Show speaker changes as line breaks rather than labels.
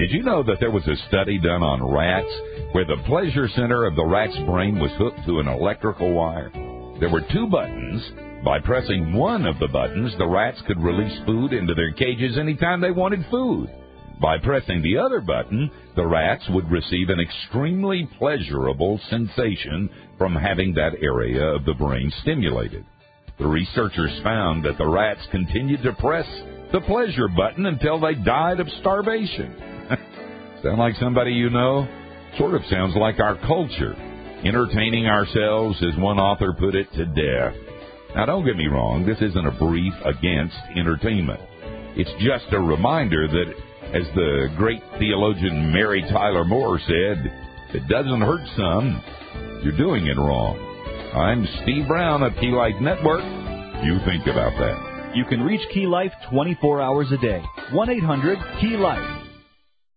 Did you know that there was a study done on rats where the pleasure center of the rat's brain was hooked to an electrical wire? There were 2 buttons. By pressing one of the buttons, the rats could release food into their cages anytime they wanted food. By pressing the other button, the rats would receive an extremely pleasurable sensation from having that area of the brain stimulated. The researchers found that the rats continued to press the pleasure button until they died of starvation. Sound like somebody you know? Sort of sounds like our culture. Entertaining ourselves, as one author put it, to death. Now, don't get me wrong, this isn't a brief against entertainment. It's just a reminder that, as the great theologian Mary Tyler Moore said, if it doesn't hurt some, you're doing it wrong. I'm Steve Brown of Key Life Network. You think about that.
You can reach Key Life 24 hours a day. 1-800-KEY-LIFE.